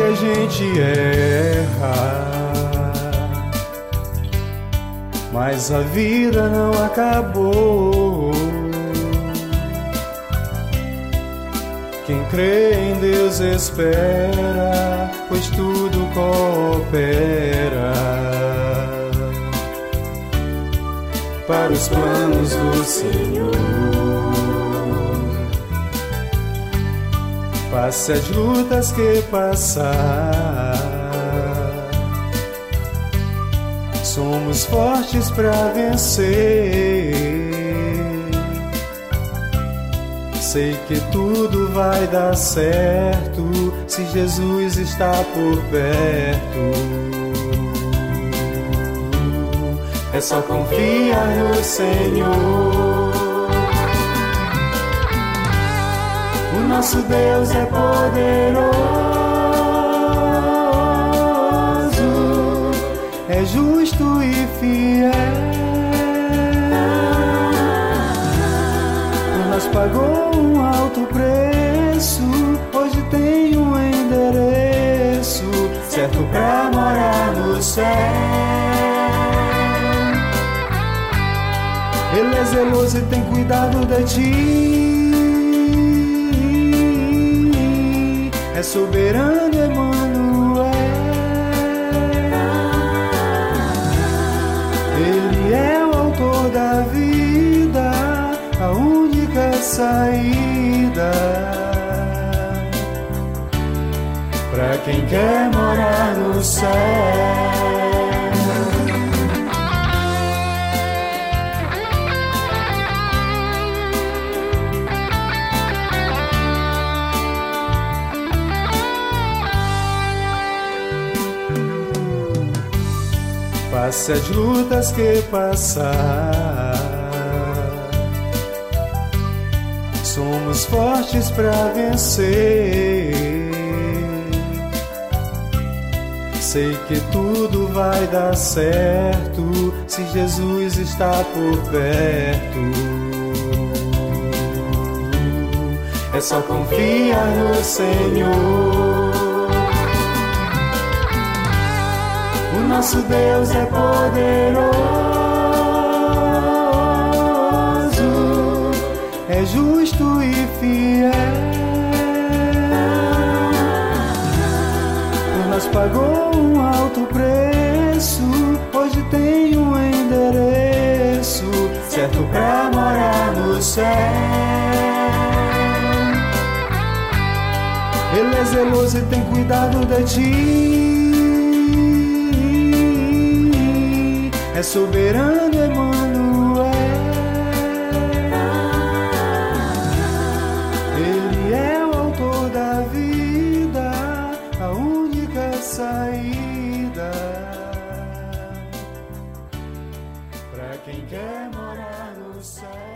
a gente erra, mas a vida não acabou. Quem crê em Deus espera, pois tudo coopera para os planos do Senhor. Passe as lutas que passar, somos fortes para vencer. Sei que tudo vai dar certo se Jesus está por perto. É só confiar no Senhor. O nosso Deus é poderoso, é justo e fiel. Por nós pagou um alto preço, hoje tem um endereço certo pra morar no céu. Ele é zeloso e tem cuidado de ti. É soberano Emanuel. Ele é o autor da vida, a única saída pra quem quer morar no céu. Passe as lutas que passar, somos fortes para vencer. Sei que tudo vai dar certo se Jesus está por perto. É só confiar no Senhor. O nosso Deus é poderoso, é justo e fiel. Por nós pagou um alto preço, hoje tem um endereço certo pra morar no céu. Ele é zeloso e tem cuidado de ti. É soberano Emanuel. Ele é o autor da vida, a única saída pra quem quer morar no céu.